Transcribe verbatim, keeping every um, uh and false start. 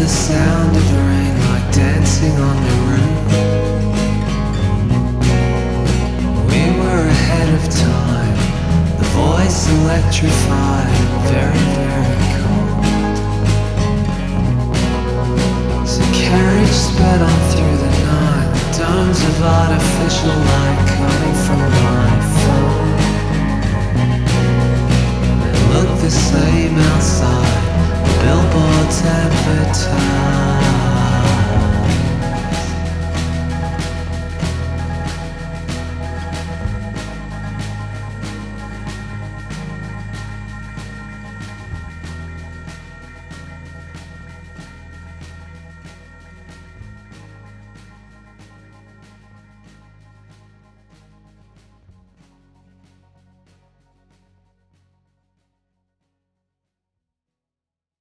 the sound of the rain like dancing on the roof. We were ahead of time, the voice electrified, very, very cold. So carriage sped on through the night, domes of artificial light coming from my phone. They look the same outside, billboards advertise.